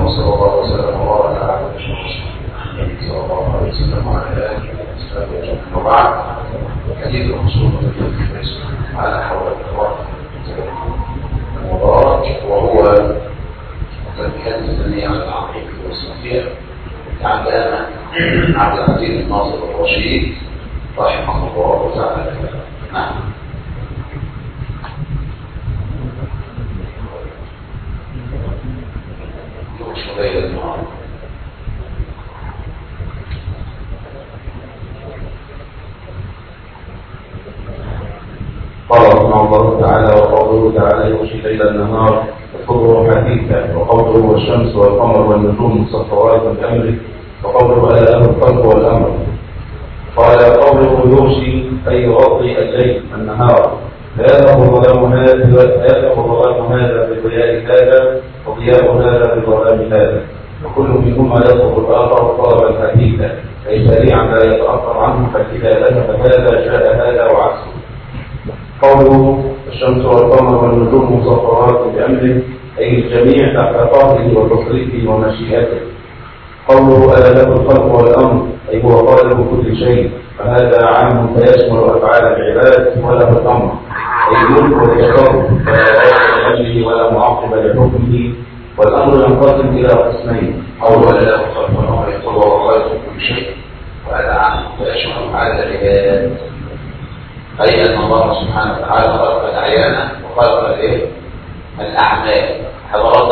وصلى الله وسلم وبارك على محمد صلى الله عليه وسلم وعلى اله وصحبه اجمعين. وبعد حديث الرسول على حول الاخوات المبارك، وهو تنبيهات الثانيه على العقيده والصوفيه للعلامه عبد العزيز الناصر الرشيد رحمه الله تعالى. نعم. قال رحمه الله تعالى: وقوله تعالى: يغشي الليل النهار يطلبه حثيثا، وقوله: والشمس والقمر والنجوم مسخرات بأمره، وقوله: ألا له الخلق والأمر. قال: قوله يغشي أي يغطي الليل النهار، لا يذهب الظلام هذا بضياء هذا وضياء هذا بظلام هذا، وكل منهما يطلب الآخر طلبا حثيثا أي سريعا لا يتأخر عنه، فإذا ذهب هذا جاء هذا وعكسه. قوله: الشمس والقمر والنجوم مسخرات بأمره، أي الجميع تحت قهره وتصريفه ومشيئته. قوله: ألا له الخلق والأمر، أي هو خالق كل شيء، فهذا عام فيشمل أفعال العباد، وله الأمر أي الملك والتصرف، فلا راد لأجله ولا معقب لحكمه. والأمر ينقسم إلى قسمين: قوله: ألا له الخلق والأمر يقول وهو خالق كل شيء، وهذا عام فيشمل أفعال العباد، أي أن الله سبحانه وتعالى خلق الأعيان وخلق الأعمال. هذا رد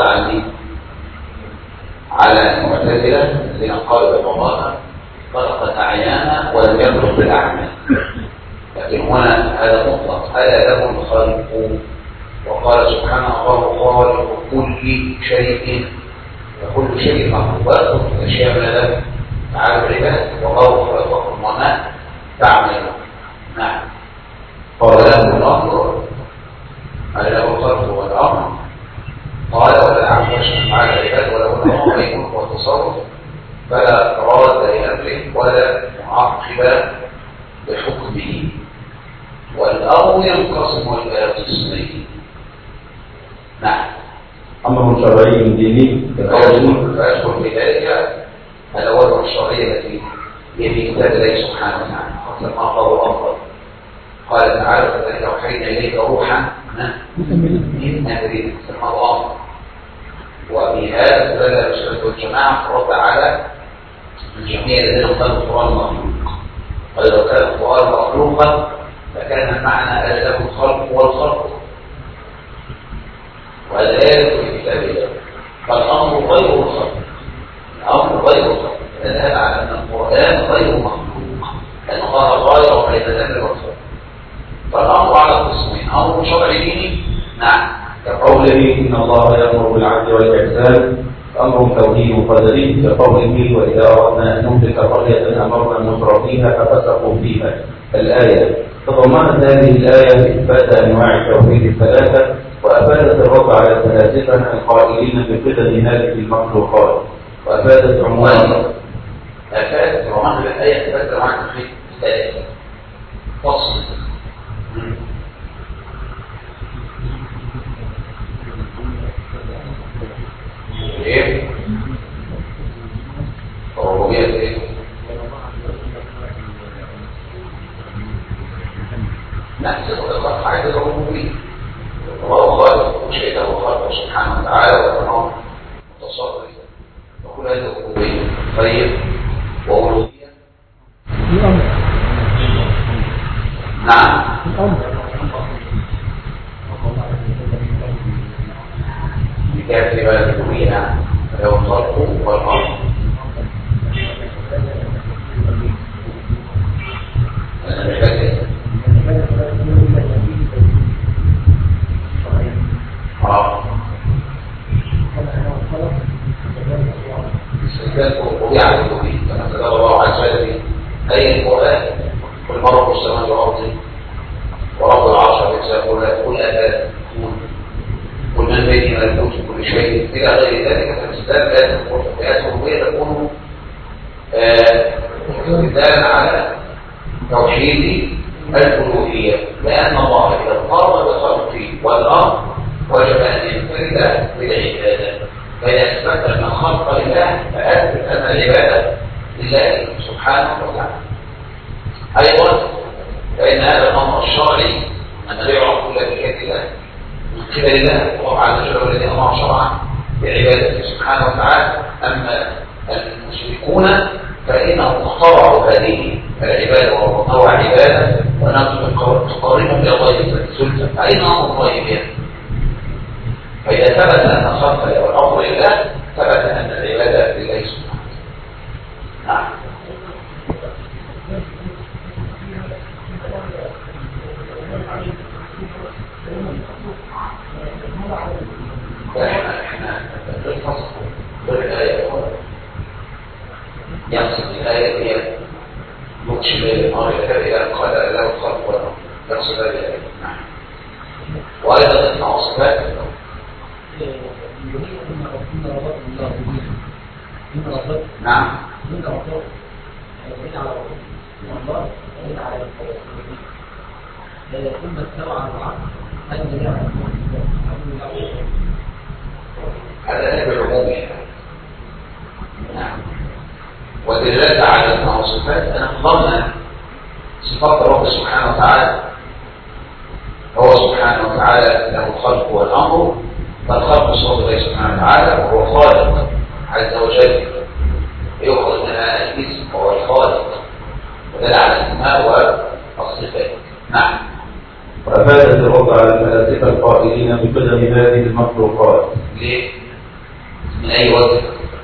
على المعتزلة الذين قالوا بأن الله خلق الأعيان ولم يخلق بالأعمال، لكن هنا هذا مطلق: ألا له الخلق. وقال سبحانه: الله خالق كل شيء، وكل شيء مخلوق، ويخلق الأشياء من له تعالى العباد، والله خلقكم وما تعملون. نعم. قال: له الأمر، ألا له الخلق والأمر. قال: ولا عبد على العباد وله الأمر والملك والتصرف، فلا راد لأمره ولا معقب لحكمه. والأمر ينقسم إلى قسمين. نعم. أمر شرعي ديني فيدخل في ذلك الأوامر الشرعية التي هي في كتاب الله سبحانه وتعالى، حتى ما قالوا أفضل. قال تعالى: فذلك أوحينا إليك روحا من أمرنا، سماه أمر. وفي هذا استدل السنة والجماعة رد على الجميع الذين قالوا القرآن مخلوق. قال: لو كان القرآن مخلوقا لكان المعنى ألا له الخلق والخلق، وهذا لا يدخل في كتاب الله. فالأمر غير الخلق، الأمر غير الخلق، فدل على أن القرآن غير مخلوق، لأن الله غير بين الأمر والخلق. فالأمر على قسمين: أمر شرعي ديني، نعم، كقوله: إن الله يأمر بالعدل والإحسان، أمر توحيد قدري، كقوله: وإذا أردنا أن نهلك قرية أمرنا مترفيها ففسقوا فيها. الآية تضمنت هذه الآية إثبات أنواع التوحيد الثلاثة، وأفادت الرد على الفلاسفة القائلين بقدم هذه المخلوقات، وأفادت عنوان أفادت عنوان الآية إثبات أنواع التوحيد الثلاثة. فصل. ايه؟ الربوبية ايه؟ نفس الخلق، عايز الربوبية. الله خالق كل شيء، له خلقه سبحانه وتعالى وتنظر متصرف، وكل هذه الربوبية. طيب، وألوهية؟ نعم. بكافر الربوبية، نعم، له الخلق والأمر. أنا مش فاكر. استثبات الربوبية على الربوبية كما تدل الله عز وجل أي القرآن: قل من رب السماوات والأرض ورب العرش والسماء، قل ألا تكون، قل من بين ملكوت كل شيء، إلى غير ذلك. فالاستثبات الربوبية تكون استدلالا على توحيد الألوهية، لأن الله إذا قام بخلقه والأمر وجب أن ينفرد بالعبادة، فإذا أثبت أن الخلق لله فأثبت أن العبادة لله سبحانه وتعالى. أيضا فإن هذا الأمر الشرعي أن لا يعرف إلا بكيد الله من قبل الله، الله عز وجل الذي أمر شرعا بعبادته سبحانه وتعالى. أما المشركون فإنهم اخترعوا هذه العبادة ونوع عبادة ونحن تقارنهم إلى الله سلطة، فأين أمر الله بها؟ فإذا ثبت أن الخلق والأمر لله ثبت أن العبادة لله سبحانه. نعم. احنا الفصل بالآية يقصد الآية هي مكشف الأمر إلى قال له الخلق والأمر، يقصد هذه الآية. نعم. وأيضا اسمع صفات نعم. ثم استوى على العرش هذا بالعموم. نعم. ودلالة على أنه صفات أن أخبرنا صفات رب سبحانه وتعالى. هو سبحانه وتعالى له الخلق والأمر، فالخلق صفات الله سبحانه وتعالى وهو خالق عز وجل يخرج منها الاسم وهو الخالق، ودل على الاسماء والصفات. نعم. وأفادت الرد على الفلاسفة القائلين بقدم هذه المخلوقات. ليه؟ من أي وجه؟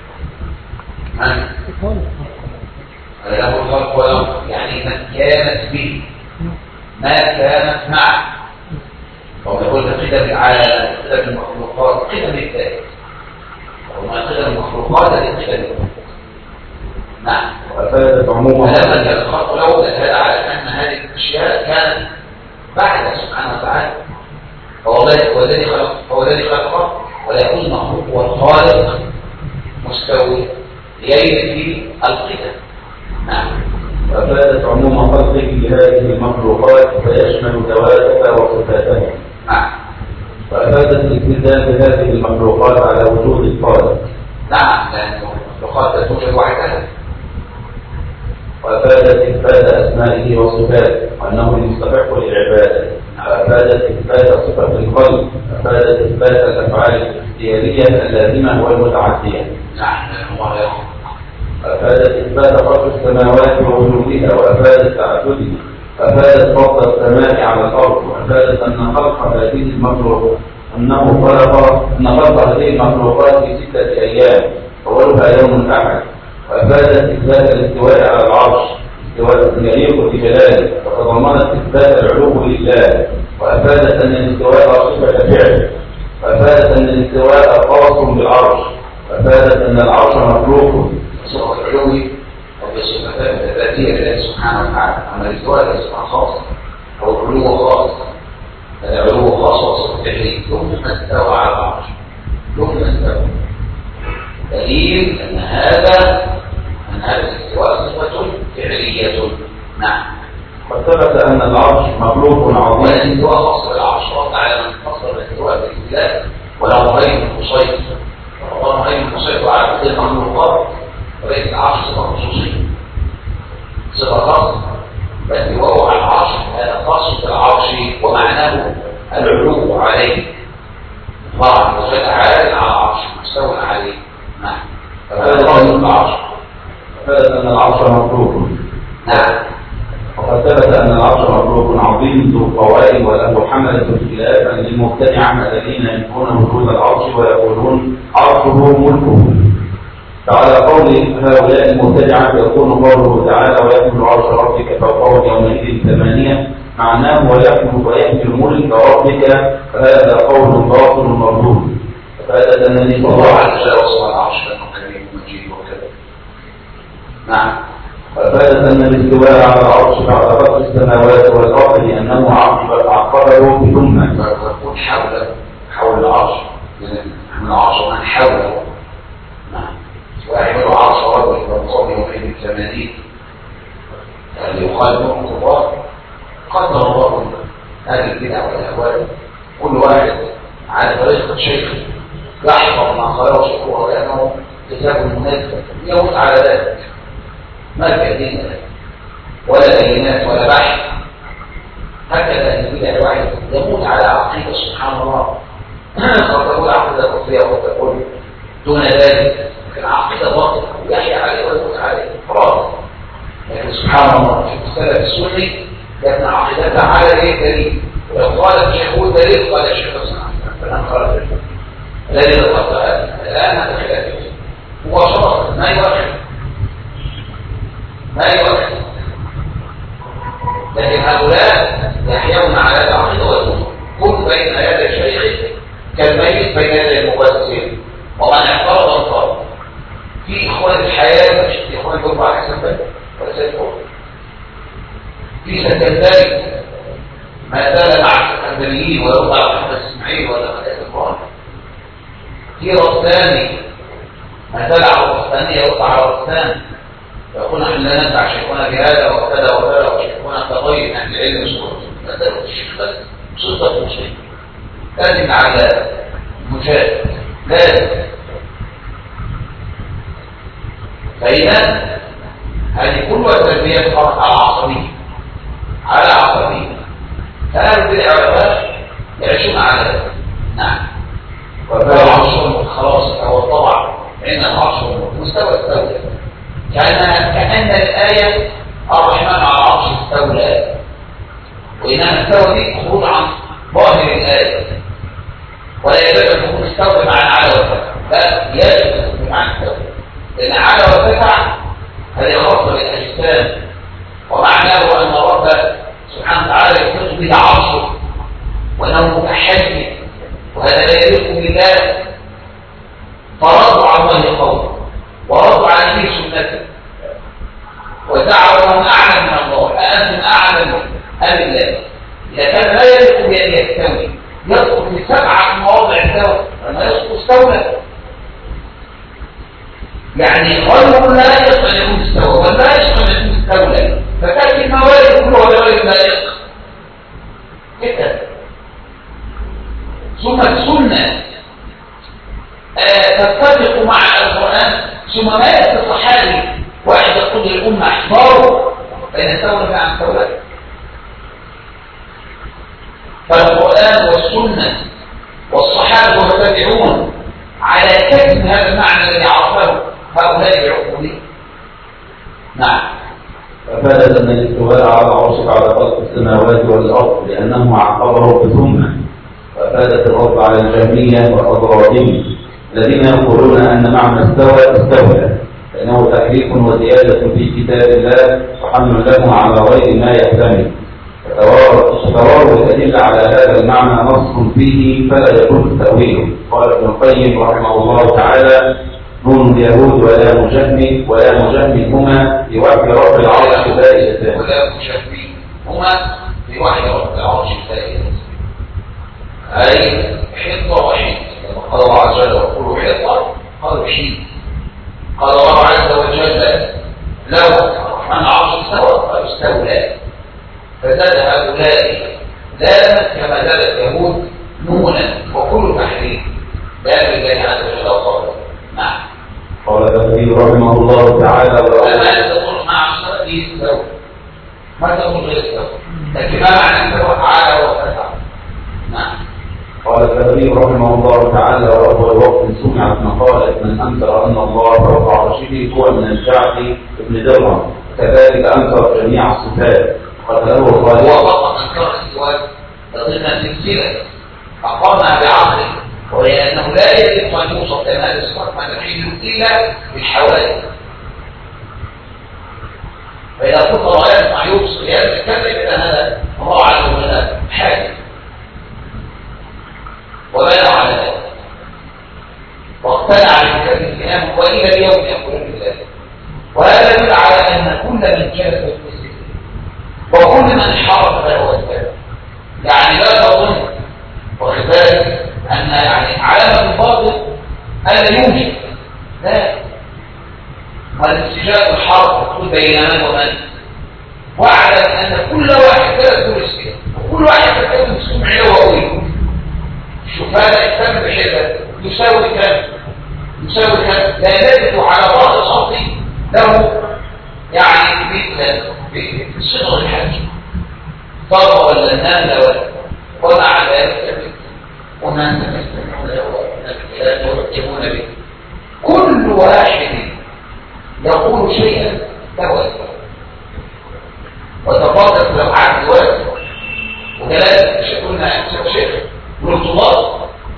له الخلق والأمر يعني من كانت به ما كانت معه، وما يقول قدم العالم قدم المخلوقات قدم الذات، وما قدم المخلوقات لقدم. نعم. وأفادت عموما لما كان الخلق له دل على أن هذه الأشياء كانت بعد سبحانه وتعالى، هو الذي خلق ولا يكون مخلوق والخالق مستوي في القدم. نعم. وأفادت عموم خلقه لهذه المخلوقات فيشمل ذواتها وصفاتها. نعم. وأفادت الاستدلال بهذه المخلوقات على وجود الخالق. نعم، لأن المخلوقات لا توجد وحدها. وأفادت إثبات أسمائه وصفاته وأنه يستحق للعبادة. وأفادت إثبات صفة الخلق. أفادت إثبات الأفعال الاختيارية اللازمة والمتعدية. نعم، لأن الله يخلق. أفادت إثبات خلق السماوات ووجودها وأفادت تعددها. أفادت فضل السماء على الأرض. وأفادت أن خلق هذه المخلوقات خلق هذه المخلوقات في 6 أيام أولها يوم الأحد. وأفادت إثبات الاستواء على العرش استواء يليق بجلاله، وتضمنت إثبات العلو لله. وأفادت أن الاستواء صفة فعل. وأفادت أن الاستواء خاص بالعرش. وأفادت أن العرش مخلوق. صفة العلو وبصفتها الذاتية لله سبحانه وتعالى، أما الاستواء صفة خاصة أو العلو خاص. هذا علو خاص وصفة فعلية ثم استوى على العرش ثم استوى. دليل أن هذا الاستواء صفة فعلية. نعم. وثبت أن العرش مخلوق عظيم. والاستواء خاص بالعرش رد على من فصل الاستواء بالاستدلال ولا مهيمن مسيطر. الله مهيمن مسيطر على كل المخلوقات، وليس العرش صفة خصوصية صفة خاصة، بل وهو على العرش هذا خاص بالعرش ومعناه العلو عليه. الله عز وجل عال على العرش مستوى عليه. نعم. فهذا خاص بالعرش. ثبت أن العرش مخلوق. نعم. وقد ثبت أن العرش مخلوق عظيم ذو قوائم وله حملة خلافا للمبتدعة الذين ينفون وجود العرش ويقولون عرشه ملكه. فعلى قول هؤلاء المبتدعة يكون قوله تعالى ويحمل عرش ربك فوقهم يومئذ 8 معناه ويحمل ملك ربك، فهذا قول باطل مردود. فهذا النبي صلى الله عليه وسلم وصف العرش لأنه كريم مجيد وكذا. نعم. وأفادت أن الاستواء على العرش بعد خلق السماوات والأرض لأنه عقبه بثمة. ويكون حول العرش من العرش ومن حوله. نعم. ويحمل عرش ربك فوقهم يومئذ 80 اللي يقال لهم الكفار قدر الله هذه البدع والأهوال كل واحد على طريقة شيخه يحفظ ما قاله شيخه لأنه كتاب مناسب يموت على ذلك، ما كدين ولا بينات ولا بحث. هكذا البدع الواحد يموت على عقيدة سبحان الله، قد تقول عقيدة كفرية وقد تقول دون ذلك، لكن عقيدة باطلة ويحيى عليه ويموت عليه خلاص. لكن سبحان الله في السلف السني لأن عقيدتها على ايه دليل، ولو قال الشيخ دليل قال الشيخ فلان خرج الذي ذكرت الآن هذا خلاف هو شرط ما يوحد. لكن هؤلاء يحيون على العقيدة والسنة، كن بين يدي الشيخ كالميت بين يدي المقدسين، ومن اعترض انصرف. في إخوان الحياة مش في إخوان جمع على حسن بلد ولا سيدفور، في سكندري ما زال مع السكندريين ويوضع محمد اسماعيل ولا مدائن القرآن. في رساني ما زال على الرسانية يوضع على الرسان، يقول نحن لا ننفع شيخنا بهذا وكذا وكذا وشيخنا كغير أهل العلم سلطة. مثلا الشيخ بس سلطة مشرك لازم على المجاهد لازم. فإذا هذه كلها تربية فرق على عصبية فأهل البدع والعلماء يعيشون على ذلك. نعم. والعرش خلاص هو الطبع عند العرش مستوى الدولة، كأن الآية الرحمن على العرش استولى، وإنما استوى دي خروج عن ظاهر الآية، ولا يجب أن تكون استوى مع على وفتح، لا يجب أن تكون مع استوى، لأن على وفتح هذه خاصة بالأجسام، ومعناه أن رب سبحانه وتعالى يخرج به عرشه وأنه متحكم، وهذا لا يليق بالله. فرضوا على الله قوله وردوا عليه سنته وزعموا انهم اعلم من الله، أأنتم اعلم ام الله؟ اذا كان لا يليق بان يستوي يسقط في 7 مواضع الدولة لما يسقط استولى، يعني غير لا يسقط ان يكون استوى ولا يسقط ان يكون استولى، فتاتي الموارد كلها لغير ذلك كده. ثم السنه تتفق مع القرآن، ثم ما يأتي الصحابي واحد يقول للأمة احذروا بين الثورة عن الثورة. فالقرآن والسنة والصحابة والتابعون على كتم هذا المعنى الذي عرفه هؤلاء بعقولهم. نعم. ففادت أن الاستواء على العرش بعد خلق السماوات والأرض لأنه عقبه بثمة، وفادت الرد على الجهمية والأضرارهم الذين يقولون أن معنى استوى لأنه تحريف وزيادة في كتاب الله وحمل له على غير ما يحتمل، فتوارد الأدلة على هذا المعنى نص فيه فلا يجوز تأويله. قال ابن القيم رحمه الله تعالى: نون اليهود ولا مجهم هما بوحي رب العرش فائدتان. ولا مجهم هما بوحي رب العرش فائدتان، أي حطة وحيد. قال الله عز وجل: وقولوا حطة قالوا حيد. قال الله عز وجل: لو الرحمن عرش استوى قالوا استولى. فزاد هؤلاء لا كما زاد اليهود نونا وكل تحريف لا بالله عز وجل وقال. نعم. قال الذي رحمه الله تعالى: ما تقول مع الشرعي استوى، ما تقول غير استوى، لكن ما معنى استوى على وفتح. نعم. قال الذي رحمه الله تعالى: وأول وقت سمعت مقالة من أنكر أن الله فوق عرشه هو من الجعد بن درهم، كذلك أنكر جميع الصفات قتله خالد. هو فقط أنكر الزواج ضمن سلسلة أقامها بعقله، وهي أنه لا يجب أن يوصف لأن هذه الصفات ما تحل إلا بالحوادث. فإذا كنت رأيت مع يوصف هذا الكذب إذا هذا الله عز وجل حادث وبالغ على ذلك واقتنع بكتاب الإسلام وإلى اليوم يقولون بذلك. وهذا يدل على أن كل من كان في المسلم وكل من حرف فهو الكافر. يعني لا تظن وخذلك أن يعني علامة الباطل ألا يوجد، لا، والاستجابة الحرف تقول بين من ومن، واعلم أن كل واحد لا يقول اسمه وكل واحد يتكلم بسمعه وقوله. شوف هذا الكتاب بحيث يساوي كم؟ يساوي كم؟ لا يجد على بعض الصوت له يعني مثل صدر الحج ضرب ولا النملة ومع ذلك وما تمسكون لا ترتبون به. كل واحد يقول شيئا له أسباب وتفاضل لو عاد الوقت وكلام شكلنا شيخ الارتباط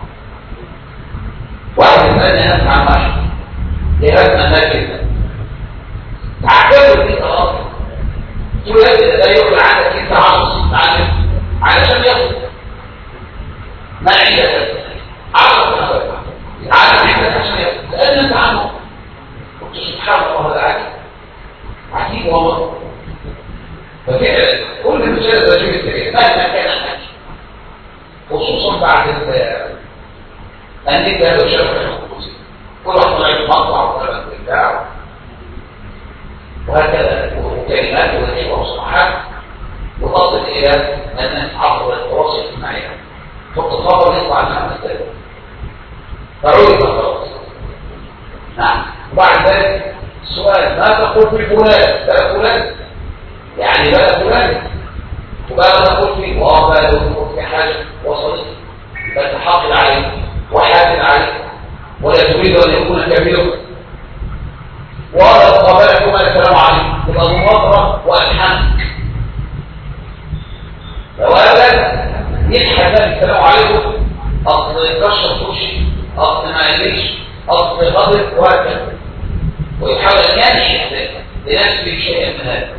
واحد يسألني نفس عن واحد لهذا ما كده تعجبوا في خلاص تقول لا يقول عنك انت عصر علشان ياخد ما عندك عصر عندك عشان ياخد لأن انت عنه قلت سبحان الله هذا عجيب والله. ففعلا كل المشاهد رجل التاريخ مهما كان الحج خصوصا بعد النت هذا الشرف الخصوصي كل واحد طلع مقطع وطلع بتاعه وهكذا وكلمات ونشوة وصفحات يفضل الى ان عبر التواصل الاجتماعي فالتصور يطلع لنا مثلا فعرف خلاص. نعم. وبعد ذلك السؤال ما تقول في فلان بقى فلان يعني بقى فلان وبقى تقول فيه وبقى تقول في حاجه وصلت يبقى تحافظ عليه وحافظ عليه ولا تريد ان يكون كبيرا ولا قبلكم السلام عليكم تبقى مماطره والحان لو ابدا يبحث السلام عليكم اصل يكشر وشي اصل ما يليش اصل غضب وهكذا ويحاول ان ينشئ لنفسه شيئا من هذا.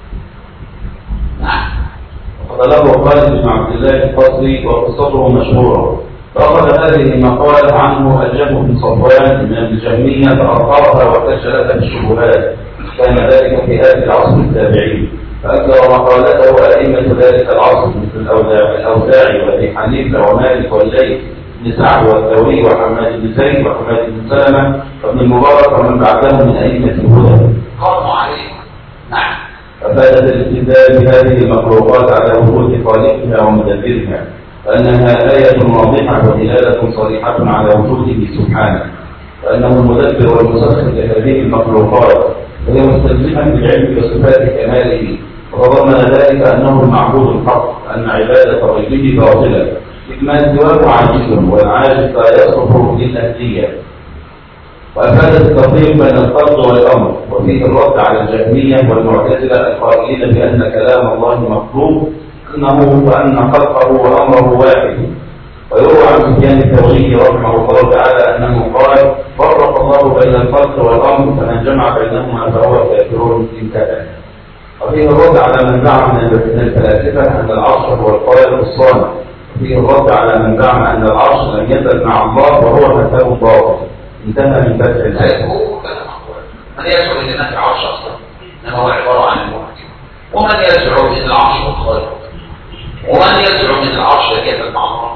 نعم. وقال خالد بن عبد الله القصري وقصته مشهوره فأخذ هذه المقالة عنه الجهم بن صفوان من الجهمية فأظهرها وكشلتها بالشبهات كان ذلك في آخر عصر التابعين فأكثر مقالته أئمة ذلك العصر مثل الأوزاعي وأبي حنيفة ومالك والليث بن سعد والثوري وحماد بن زيد وحماد بن سلمة وابن المبارك ومن بعدهم من أئمة الهدى. قاموا عليه. نعم. ففادت الاستدلال بهذه المخلوقات على وجود خالقها ومدبرها فأنها آية واضحة ودلالة صريحة على وجوده سبحانه وأنه المدبر والمسخر لهذه المخلوقات وهي مستلزمة بالعلم بصفات كماله وتضمن ذلك أنه المعبود الحق أن عبادة غيره باطلة إذ ما سواه عاجز والعاجز لا يصرف للأهلية. وأفادت التفريق بين الخلق والأمر وفيه الرد على الجهمية والمعتزلة القائلين بأن كلام الله مخلوق وأن خلقه وأمره واحد. ويروى عن سفيان الثوري رحمه الله تعالى أنه قال فرق الله بين الخلق والأمر فمن جمع بينهما فهو كافر انتهى. وفيه الرد على من زعم من الفلاسفة أن العرش هو الخالق الصامت وفيه الرد على من زعم أن العرش لم يزل مع الله وهو مكانه باطل انتهى من فتح الآية. من يزعم أن هناك عرش أصلا إنما هو عبارة عن الموت ومن يزعم أن العرش هو الخالق ومن يزعم أن العرش لم يزل مع الله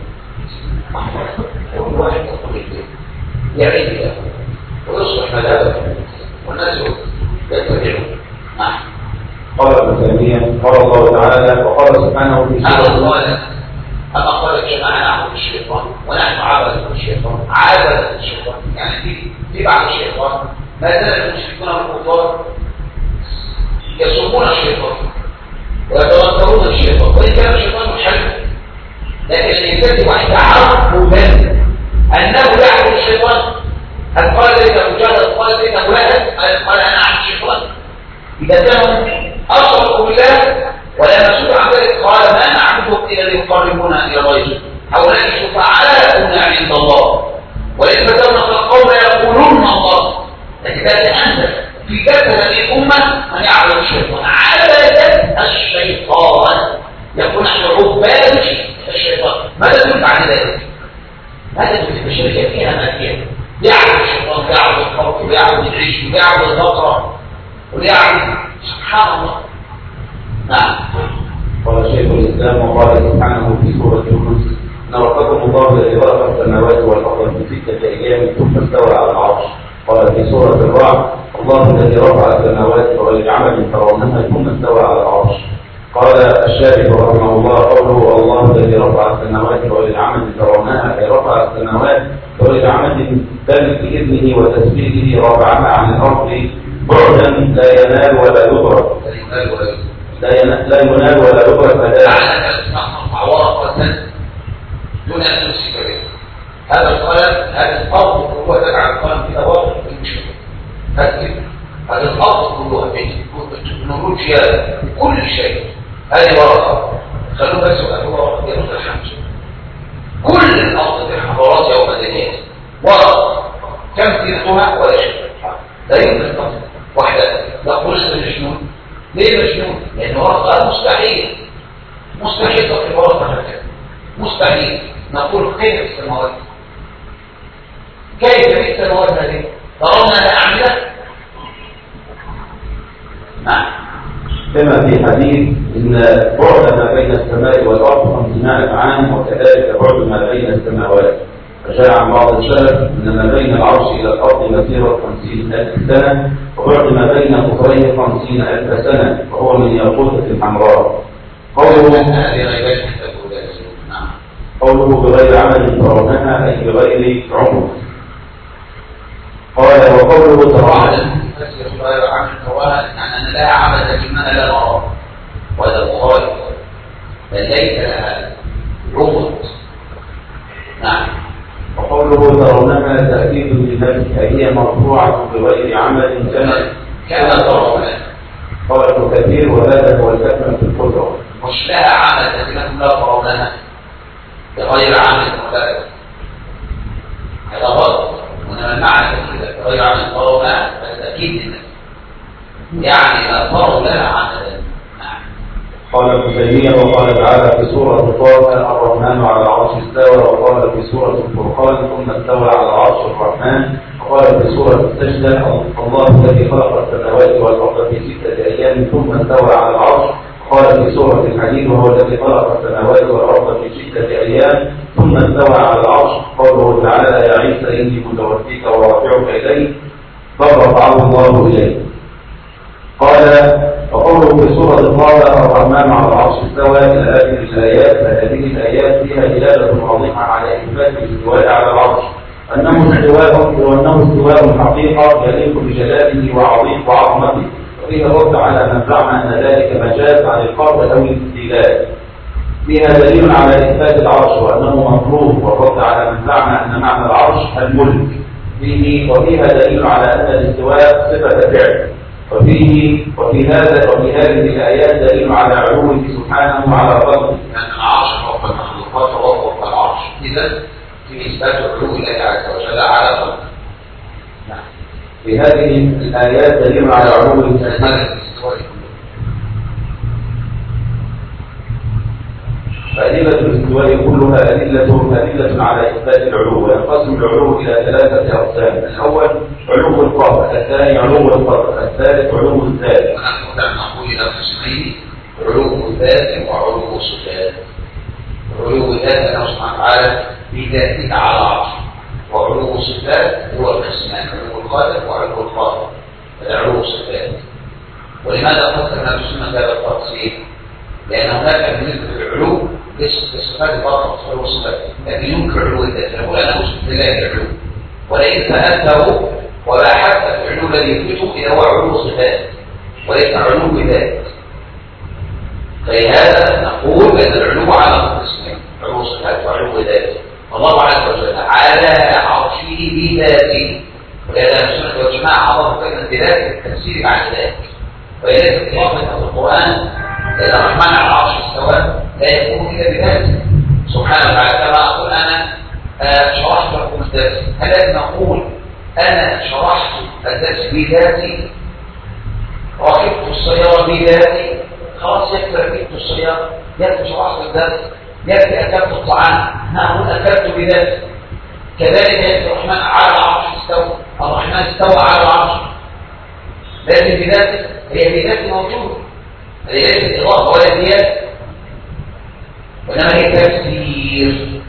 وهو واحد يعيد ويصبح مذهبا والناس يتبعه. نعم. قال ابن تيمية قال الله تعالى وقال سبحانه في سورة أما قال الجماعة نعبد الشيطان ونحن عبدة الشيطان عبدة الشيطان يعني في بعض الشيطان ما زال المشركون والكفار يسوقون الشيطان ويتوكلون الشيطان وإن كان الشيطان محرم لكن الإنسان واحد عرف مبين أنه يعبد الشيطان هل قال ذلك مجاهد قال ذلك ملاهد قال أنا أعبد الشيطان إذا كانوا أشركوا بالله ولا مسؤول عن ذلك قال ما نعبدهم إلا ليقربونا إلى غيره هؤلاء شفعاؤنا عند الله وإن بدأنا في القول يقولون الله لكن ذلك أنت في كثرة الأمة من يعبد الشيطان عبادة الشيطان يقول نحن عباد الشيطان ماذا تقول عن ذلك؟ ماذا تقول البشرية فيها ما فيها يعبد الشيطان ويعبد الخلق ويعبد العيش ويعبد البقرة ويعبد سبحان الله. نعم. قال شيخ الإسلام وقال سبحانه في سورة يونس إن ربكم الله الذي خلق السماوات والأرض في 6 أيام ثم استوى على العرش. قال في سورة الرعد الله الذي رفع السماوات بغير عمد ترونها ثم استوى على العرش. قال الشارح رحمه الله قوله الله الذي رفع السماوات بغير عمد ترونها أي رفع السماوات وإلى عمد بل بإذنه وتسبيحه رفعها عن الأرض بعدا لا ينال ولا يدرك. لا ينال ولا يدرك. معنى تسمع ورقة دون أن تمسك به. هذا القلم، هذا الأرض هو تجعل القلم في أواقف المشكلة. هذا الأرض كلها بالتكنولوجيا كل شيء. هذه ورقة، خلوه بس ورقة يرد الحمد. كل الأرض في الحضارات يوم الدنيا ورقة، كم تلقها ولا شيء. لا يمكن تصل واحدة. تقول مجنون. ليه مجنون؟ لأن ورقة مستحيل تصل ورقة هكذا، مستحيل. نقول كيف السماوات؟ كيف السماوات هذه؟ ترون أعمدة؟ نعم. كما في حديث إن بعد ما بين السماء والأرض 500 عام، وكذلك بعد ما بين السماوات. فجاء عن بعض السلف أن ما بين العرش إلى الأرض مسيرة 50,000 سنة، وبعد ما بين قطريه 50,000 سنة، وهو من ياقوتة حمراء. قوله بغير عمل ترونها أي بغير عمر. قال وقوله ترونها غير عمل ترونها يعني أن لا عمل لمن لا نرى، وهذا مخالف، بل ليس لها رمز. نعم. وقوله ترونها تأكيد لذلك هي مرفوعة بغير عمل كما ترونها. قال ابن كثير وهذا هو الحكمة في القدرة. مش لها عمل لكنكم لا ترونها بغير عمل مختلف. هذا غلط. وإنما المعنى كده بغير عمل ترونها فالتأكيد للناس يعني لا تروا لها عملا. قال ابن تيمية وقال تعالى في سورة طه الرحمن على العرش استوى، وقال في سورة الفرقان ثم استوى على العرش الرحمن، وقال في سورة السجدة الله الذي خلق السماوات والأرض في 6 أيام ثم استوى على العرش، قال في سورة الحديد وهو الذي خلق السماوات والأرض في 6 أيام ثم استوى على العرش. قوله تعالى يا عيسى إني متوفيك ورافعك إلي فرفعه الله إليه. قال وقوله في سورة طه الرحمن على العرش استوى إلى آخر الآيات، فهذه الآيات فيها دلالة واضحة على إثبات الاستواء على العرش، أنه استواء حقيقة يليق بجلاله وعظمته، وفيها الرد على من زعم أن ذلك مجاز عن القرب أو الاستيلاء. فيها دليل على إثبات العرش وأنه مطلوب، والرد على من زعم أن معنى العرش الملك. وفيها دليل على أن الاستواء صفة فعل. وفي هذه الآيات دليل على علوه سبحانه على خلقه، لأن العرش فوق المخلوقات وهو فوق العرش، إذا في إثبات علو الله عز وجل على خلقه. في هذه الآيات دليل على علوه سبحانه. فأدلة الاستواء كلها أدلة على إثبات العلو، وينقسم العلو إلى 3 أقسام: الأول علو القهر، الثاني علو القدر، الثالث علو الذات. ونحن نقول إلى قسمين: علو الذات وعلو الصفات. علو الذات أنه سبحانه وتعالى بذاته على عرشه، وعلو الصفات هو القسمان: علو القدر وعلو القادر. هذا علو الصفات. ولماذا قسم أهل السنة هذا التقسيم؟ لأن هناك بالنسبة للعلو الصفات فقط علو الصفات، لكن ينكر علو الذات. نقول أنا أثبت لله العلو، ولئن سألته وبحثت في العلو الذي يثبته إذا هو علو صفات وليس علو ذات. فلهذا نقول بأن العلو على قسمين: علو صفات وعلو ذات. الله عز وجل على عرشه بذاته، ولهذا السنة والجماعة عرفوا كلمة بذات التفسير بعد ذلك، ولذلك إضافة في القرآن لأن الرحمن على العرش استوى لا يكون إلا بذاته سبحانه وتعالى. كما أقول أنا شرحت لكم الدرس، هل لازم نقول أنا شرحت الدرس بذاتي، ركبت السيارة بذاتي، خلاص يكفي ركبت السيارة، يكفي شرحت الدرس، يكفي أكلت الطعام، نقول أكلت بذاتي. كذلك يكفي الرحمن على العرش استوى، الرحمن استوى على العرش، لكن بذاته هي بذاته موجودة، هذه ليست إضافة ولا زيادة، وإنما هي تفسير.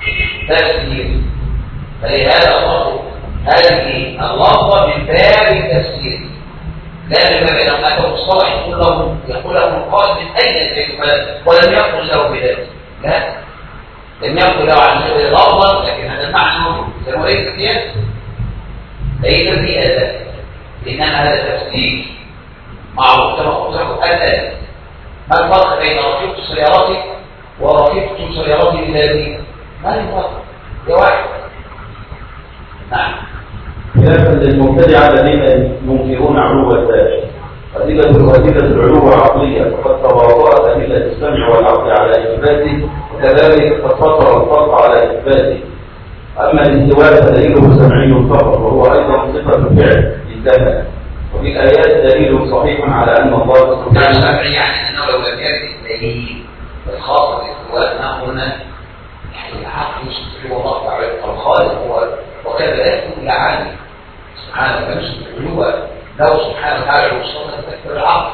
فلهذا الله هذه اللفظة من باب التفسير، لا من باب أن هناك مصطلح يقول له القائل من أين الشيء ولم يقل له بذاته، لا، لم يقل له عن شيء لفظا، لكن هذا المعنى موجود ده وليس قياس، ليس قياسا، إنما هذا تفسير معروف كما قلت لكم الآن. ما الفرق بين رفيقة سيارتي ورفيقة سيارتي بذاتي؟ ما الفرق؟ هي واحد. نعم. خلافا للمبتدعة الذين ينكرون علو الذات، أدلة العلو عقلية، فقد تواطأت أدلة السمع والعقل على إثباته، وكذلك قد فطر الخلق على إثباته. أما الاستواء فدليله سمعي فقط، وهو أيضا صفة فعل انتهى. وفي الآيات دليل صحيح على أن الله سبحانه سمعي يعني أنه لو لم يأتي الدليل الخاص بالاستواء ما قلنا يعني العقل مش هو مقطع الخالق هو، وكذا لا يكون إلا عالم سبحانه وتعالى العلو له سبحانه وتعالى وصفه تكتب العقل.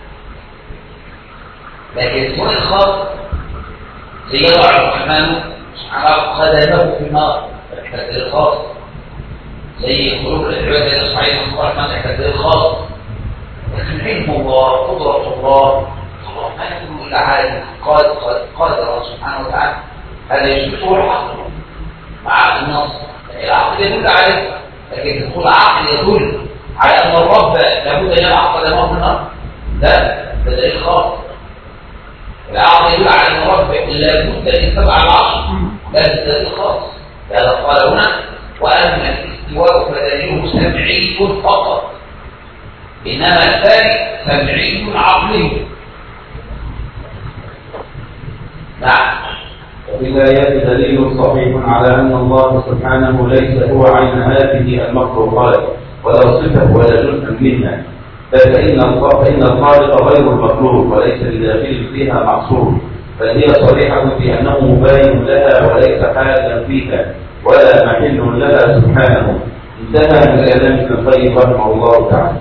لكن الاسم الخاص زي يضع الرحمن سبحانه قدمه في النار التكتب الخاص، زي خلوق العباد الى صحيح الرحمن التكتب الخاص. لكن علم الله قدرة الله ما يكون الا عالم قادر سبحانه وتعالى، هذا يشبهه العقل مع النص. العقل يدل عليه، لكن تقول العقل يدل على أن الرب لابد أن يضع قدمه في النار، لا، ده دليل خاص. العقل يدل على أن الرب لابد أن يتبع العرش، لا، ده دليل خاص. هذا قال هنا وأما الاستواء فدليله سمعي فقط، إنما الثاني سمعي عقلي. نعم. وفي الآيات دليل صحيح على أن الله سبحانه ليس هو عين هذه المخلوقات ولا صفة ولا جزء منها، بل فإن الخالق غير المخلوق وليس بداخل فيها محصور، بل هي صريحة في أنه مباين لها وليس حالا فيها ولا محل لها سبحانه. انتهى من كلام ابن القيم رحمه الله تعالى.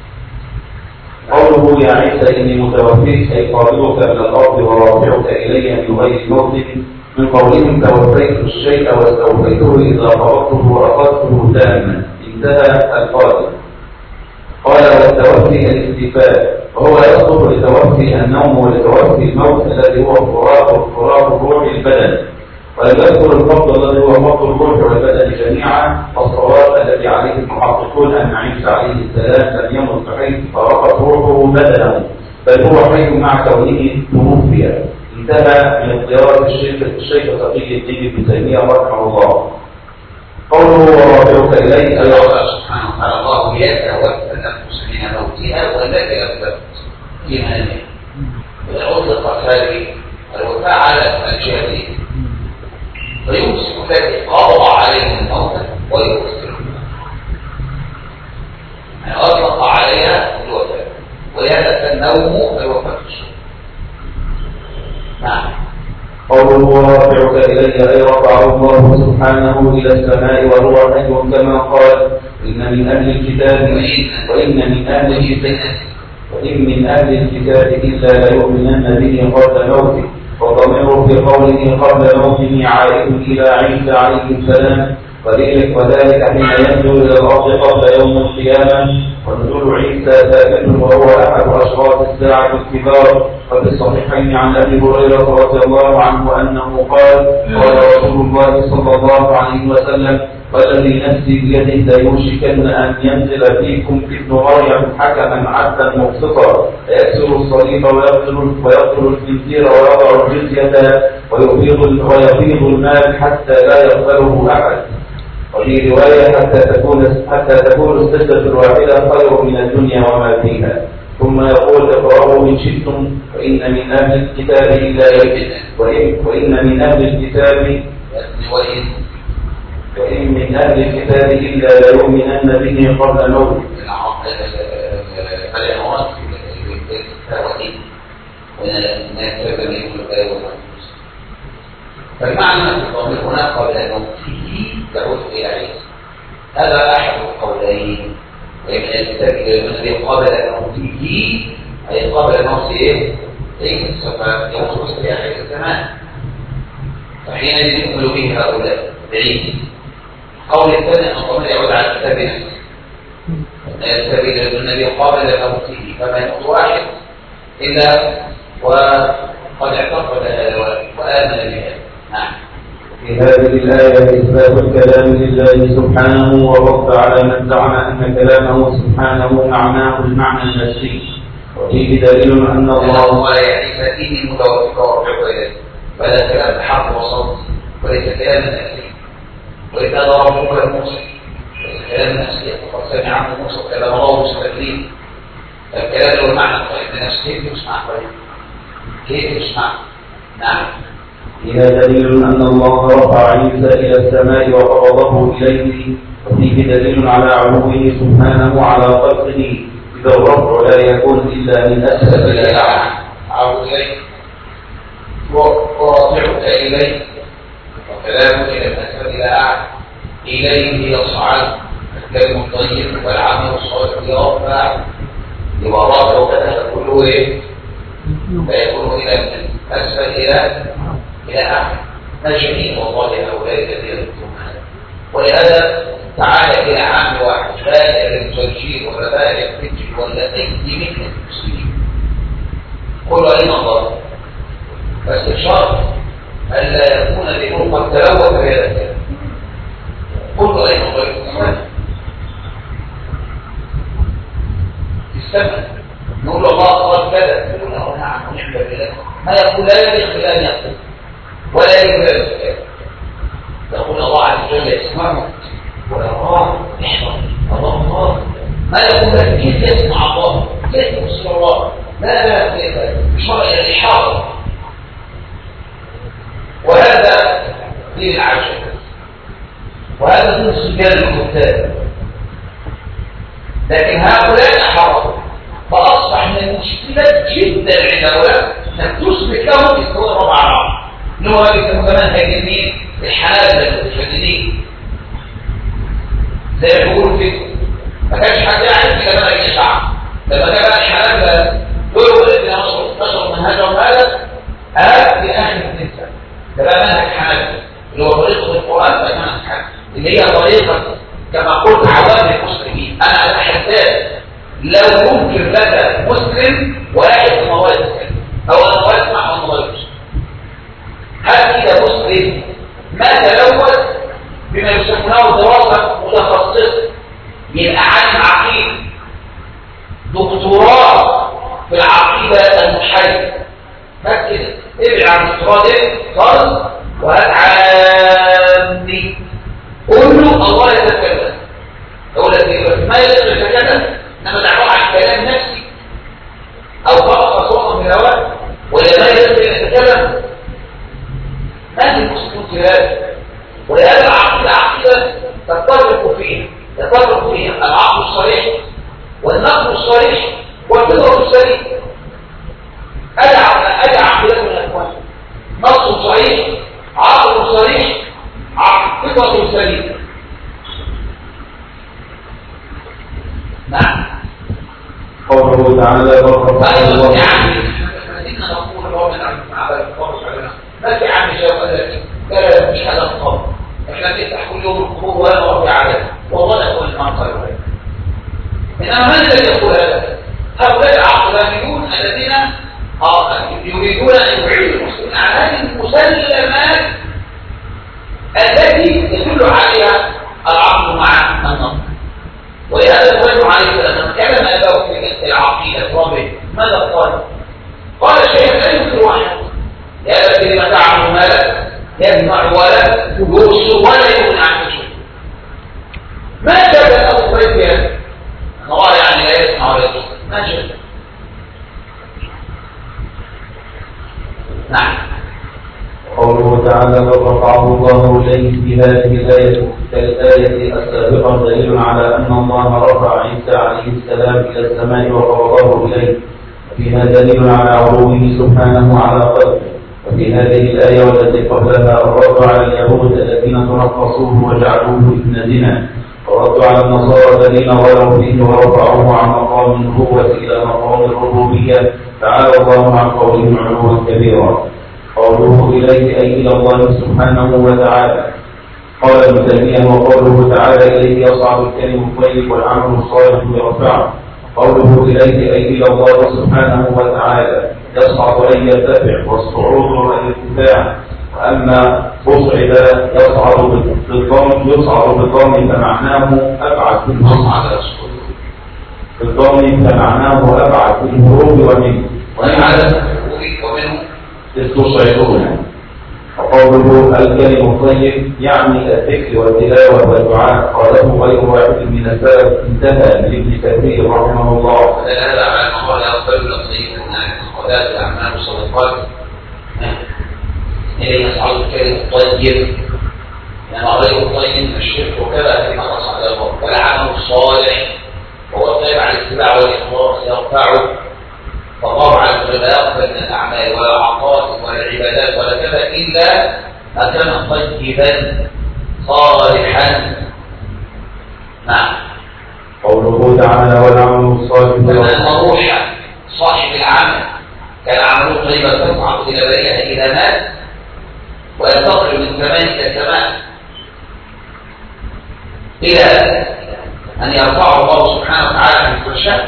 قوله يا عيسى إني متوفيك أي قابضك من الأرض ورافعك إلي من غير موت، من قولهم توفيت الشيء واستوفيته إذا قبضته وأخذته تاما، انتهى القائل. قال والتوفي الاستيفاء، وهو يصدق لتوفي النوم ولتوفي الموت الذي هو فراق روح البدن، ولم يذكر الفضل الذي هو فضل الروح والبدن جميعا. والصواب الذي عليه المحققون أن عيسى عليه السلام لم يمت بحيث فرقت روحه بدنه، بل هو حي مع كونه توفي. انتهى من اختيار الشيخ تقي الدين ابن تيمية رحمه الله. قوله ورافعك إليه الله سبحانه وتعالى الله يتوفى الأنفس من موتها والتي لم تمت في منامها، وإذا أطلقت هذه الوفاة على الجهتين، فيمسك الذي قبض عليه الموت ويؤثره، يعني أطلق عليها الوفاة، ولهذا النوم الوفاة الشهر. نعم. قوله ورافعك إلي أي رفعه الله سبحانه إلى السماء وهو حي كما قال إن من أهل الكتاب وإن من أهل الكتاب إلا ليؤمنن به قبل موته، وضمير في قوله قبل موته عائد إلى عيسى عليه السلام، وذلك حين ينزل إلى الأرض قبل يوم القيامة. ونزول عيسى ثابت وهو أحد أشراط الساعة الكبار. وفي الصحيحين عن أبي هريرة رضي الله عنه أنه قال قال رسول الله صلى الله عليه وسلم والذي نفسي بيده ليوشكن أن ينزل فيكم ابن مريم حكما عدلا مقسطا فيكسر الصليب ويقتل الخنزير ويضع الجزية ويفيض المال حتى لا يقبله أحد. وفي رواية حتى تكون السجدة الواحدة خير من الدنيا وما فيها. ثم يقول اقرأوا إن شئتم وإن من أهل الكتاب إلا ليؤمنن به قبل موته. فالمعنى الضمير هنا قبل موته يعود إلى عيسى، هذا أحد القولين. ومن الكتاب الذي قبل موته أي قبل موته عيسى فيخرج في آخر الزمان، فحينئذ يؤمن به هؤلاء بعيسى. القول الثاني أن الضمير يعود على الكتاب نفسه، الكتاب الذي قبل موته فما يموت واحد إلا وقد اعتقد وآمن بها. نعم. في هذه الآية إثبات الكلام لله سبحانه والرد على من زعم أن كلامه سبحانه معناه المعنى النفسي، وفيه دليل أن الله يعني فيه متوفق ورجع إليه، فهذا كلام بحق وصوت وليس كلام نفسي، وليس هذا ربك الموسى ليس كلام نفسي. فقد سمع عنه موسى كلام الله مستقلين، الكلام له المعنى الطيب نفسه. كيف يسمع طيب؟ كيف يسمع؟ نعم. فيها دليل أن الله رفع عيسى إلى السماء وقبضه إليه، وفيه دليل على علوه سبحانه على خلقه، إذا الرفع لا يكون إلا من أسفل إلى أعلى. عود إليه ورافعك إليه، وكلامك إلى الأسفل إلى أعلى، إليه يصعد الكلم الطيب والعمل الصالح يرفع، يبقى رافع وكذا كله إيه؟ فيكون إلى الأسفل إلى أعلى. ما شديد والله هؤلاء الذين يذكرون هذا. ولهذا تعالى إلى عام واحد لا للترجيح ولا لا للفجر ولا أي من المسلمين، كل أين الله، بس الشرط ألا يكون لنوم قد تلوث بهذا الكلام. كل أين الله السمع نقول الله قال كذا، يقول له نعم ونعم بالله، ما يقول لا يليق بلا أن يقول ولا يليق بلا الكلام. يقول الله عز وجل يسمعه ولا الله احفظ الله ما يقول لك كيف يسمع الله، كيف يبصر الله، لا مش مرة الإحاطة. وهذا دين العجب، وهذا دين سجان الكتاب. لكن هؤلاء حرموا، فأصبح من المشكلات جدا عند هؤلاء أن تثبت لهم استواء ربع العرب، إنه هو يسمى كمان هاجمين الحنابلة المتشددين زي ما بيقولوا كده. ما كانش حد يعرف كده بقى الشعب لما كان بقى الحنابلة دول الذين نشروا منهجهم هذا في آخر النساء. ده بقى منهج حنابلة اللي هو طريقة القرآن، بقى منهج حنابلة اللي هي طريقة كما قلت عوام المسلمين. أنا أتحدث لو ممكن لك مسلم واحد في موارد الكلام أو أنا أسمع عن موارد المسلم، هل كده مسلم ما تلوث بما يسمونه دراسة متخصصة يبقى عالم عقيدة دكتوراه في العقيدة المحايدة بس كده، ابعد عن الدكتوراه دي خالص وهات عامي قول له الله يتكلم. يقول لك ايه بس ما يقدر يتكلم، انما دعوه عن كلام نفسي او فقط صوت من الهواء ولا ما يقدر يتكلم. ما في مسلمون كذلك. ولهذا العقيدة تتفق فيها العقل الصريح والنقل الصريح والفطرة السليم. أدي عقيدة من الأكوان، نص صحيح، عقل صريح، فطرة سليمة. نعم. قوله تعالى أيضا يعني إننا نقول الله من عبد الفرس علينا ما في عام شاء لا مش هذا الخبر. احنا بنفتح كل يوم القبور ولا نربي عليه والله يقول المنطق عليه. انما من الذي يقول هذا؟ هؤلاء العقلانيون الذين يريدون ان يعيدوا المسلمين على هذه المسلمات التي يدل عليها العقل مع النظر. ولهذا الرجل عليه السلام لما كلم اباه في العقيده ربه ماذا قال؟ قال شيئا لا يمكن واحد يا ابت لم تعمل مالا يجمع ولا يبصر ولا يكون عنه شيء. ما جاب ابو طريق هذا؟ الله يعني لا يسمع ولا يبصر، ما جاب. نعم. قوله تعالى ورفعه الله إليه في هذه الآية كالآية السابقة دليل على أن الله رفع عيسى عليه السلام إلى السماء وقبضه إليه، وفيها دليل على علوه سبحانه على خلقه. وفي هذه الآية والتي قبلها الرد على اليهود الذين تنقصوه وجعلوه ابن زنا، والرد على النصارى الذين غلوا فيه ورفعوه عن مقام النبوة إلى مقام الربوبية، تعالى الله عن قولهم علوا كبيرا. قوله إليه أي إلى الله سبحانه وتعالى. قال ابن تيمية وقوله تعالى إليه يصعد الكلم الطيب والعمل الصالح يرفعه. قوله إليه أي إلى الله سبحانه وتعالى يصعد أن يرتفع، والصعود والارتفاع. أما بصعد يصعد بالضم فمعناه أبعد بالضم فمعناه أبعد بالهروب ومنه استصعدون. وقوله الكلم الطيب يعني الذكر والتلاوة والدعاء قاله غير واحد من السلف انتهى لابن كثير رحمه الله. هذا على ما قال الرجل الطيب من اعتقادات الأعمال والصدقات إليه يصعد الكلم الطيب لأن غير الطيب من الشرك وكذا فيما تصعد الأرض. والعمل الصالح وهو الطيب على الاتباع والإخلاص يرفعه. فطبعا لا يقبل من الأعمال ولا العقائد ولا العبادات ولا كذا إلا ما كان طيبا صالحا. نعم. قوله تعالى والعمل الصالح روح صاحب العمل كان عمله طيبا تصعد إلى بريئة إذا مات وينتقل من زمان إلى زمان إلى أن يرفعه الله سبحانه وتعالى في كل شيء.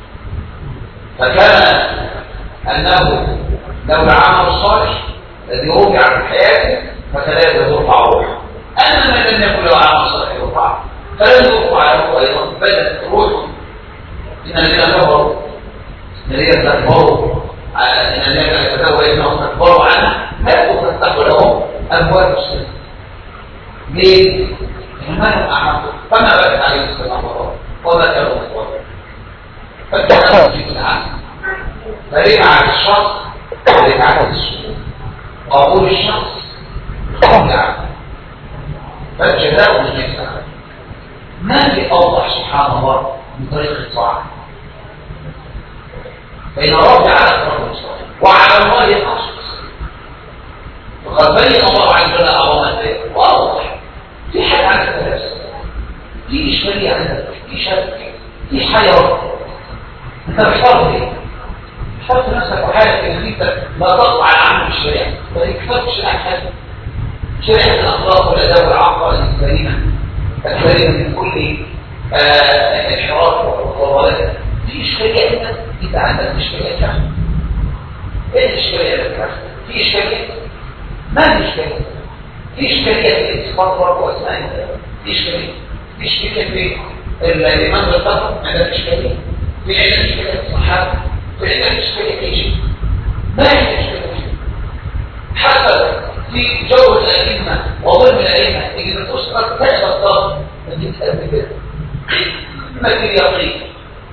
فكان أنه لو العمل الصالح الذي رجع في حياته فكذلك ترفع روحه. أما من لم يكن له عمل صالح يرفع فلن يرفع له أيضا بل روحه. إن الذين كفروا الذين استكبروا إن الذين كفروا يستكبروا عنها لا تفتح لهم أبواب السنة. ليه؟ ما هم أعمال فما بكت عليهم السلام وما كانوا مصورين فالكلام في العالم فرجعت الشخص ورجعت السوء قبول الشخص رجع فالجزاء من يسعى. ما في أوضح سبحان الله من طريق الطاعة فإن رجع على الصراط المستقيم وعلى الله القصد وقد بين الله عز وجل أعظم واضح في حاجة عن الثلاث في إشكالية عندك في شك في حيرة انت محتار ايه؟ حط نفسك وحالك ان انت لا تقطع العمل بالشريعه ما يكفرش احد شريعه الاخلاق والاداب والعقائد السليمه السليمه من كل انحراف وضلال. في اشكاليه انت عندك اشكاليه كامله. ايه الاشكاليه اللي بتحصل؟ في اشكاليه ما في اشكاليه. في اشكاليه في صفات رب واسماء. في اشكاليه في الايمان بالقدر عندك اشكاليه. في علم إشكالية الصحابة في علم إشكالية إيش؟ ما هي إشكالية؟ حتى في جو الأئمة وظلم الأئمة يجب أن تسقط كشف الضغط التي تأذي كده ما في يقين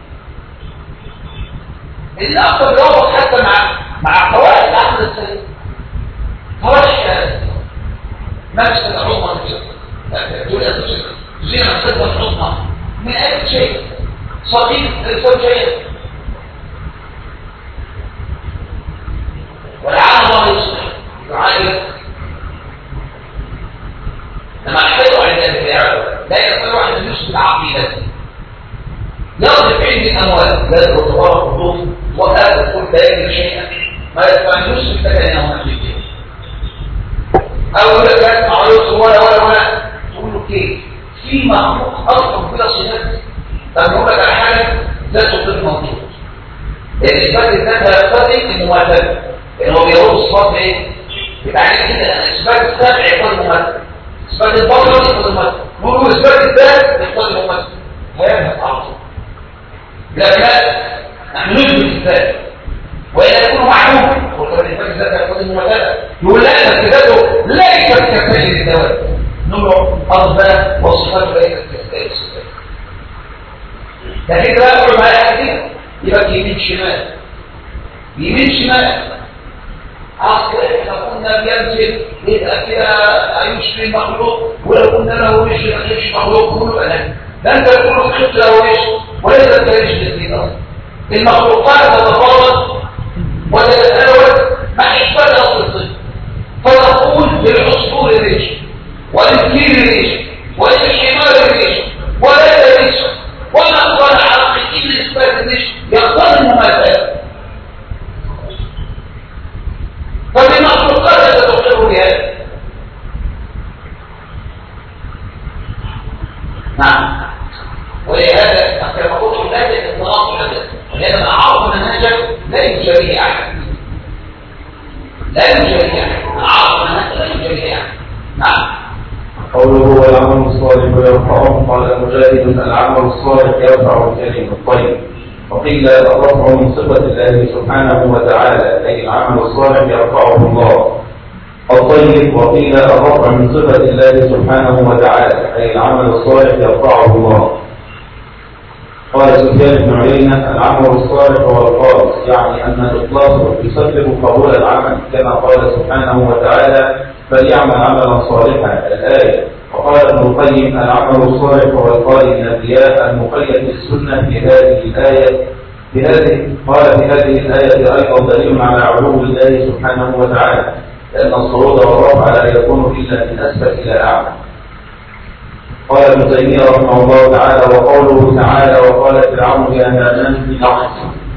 اللي أكثر يوضح حتى مع قواعد العقل السليم قواعد الشهادة ما تستطيعون ما تشكل تقول أن تشكل زينا صدق الحطمة من أي شيء صديق الزوجين ولعل الله يصلح يعالج لما احتاجوا عند الفعل لا يستطيع ان يسلم عقيدته يضرب عند الاموال لا تتطرق الظروف ولا تقول ذلك شيئا ما يستطيع ان يسلم تكلمه نفسه او يقول لك لا تسمع ولا تقول له كيف في مخلوق اصلا بلا صفات فنقول لك على حاجه لا تقدر موجود الاثبات الذات لا يقتضي المماثله لانه بيقول الصفات ايه بتعني كده اثبات السمع يقتضي المماثله اثبات البصر يقتضي المماثله نقول اثبات الذات يقتضي المماثله هيبقى تعرض لا نحن نثبت الذات وإلا يكون معلوم وقد اثبات الذات يقتضي المماثله يقول لا اثباته ليست كسائر الذوات نقول له اصبح وصفاته ليست كسائر الصفات لكن بقى أقول معايا حديث يبقى يمين شمال يمين شمال عصر احنا كنا بينزل يبقى كده يشفي المخلوق ولو كنا له وش ما يشفي مخلوق كله أنا ده أنت كله خط له وش وليس تريش للدين المخلوقات تتفاوض وتتزاوج مع إثبات أصل الطب فتقول للعصفور ريش وللكيل ريش وللحمار ريش ولا ريش وما قال عرقي إلا إثبات الريش يقتضي المماثلة فبالمخلوقات تتوقعه بهذا نعم ولهذا كما قلت لا تتناقض ابدا ولهذا اعرف منهجك لا يجريه احد لا يجريه احد اعرف منهجك نعم. قوله والعمل الصالح يرفعه، قال مجاهد العمل الصالح يرفع الكلم الطيب. وقيل الرفع من صفة الله سبحانه وتعالى، أي العمل الصالح يرفعه الله الطيب. وقيل الرفع من صفة الله سبحانه وتعالى، أي العمل الصالح يرفعه الله. قال سفيان بن عيينة العمل الصالح هو الخالص، يعني أن الإخلاص يسبب قبول العمل، كما قال سبحانه وتعالى فليعمل عملا صالحا الآية. وقال ابن القيم العمل الصالح هو الخالي من الرياء المقيد بالسنة في هذه الآية. قال في هذه الآية أيضا دليل على علو الله سبحانه وتعالى، لأن الصعود والرفع لا يكون إلا من أسفل إلى أعلى. قال ابن تيمية رحمه الله تعالى وقوله تعالى وقال فرعون يا هامان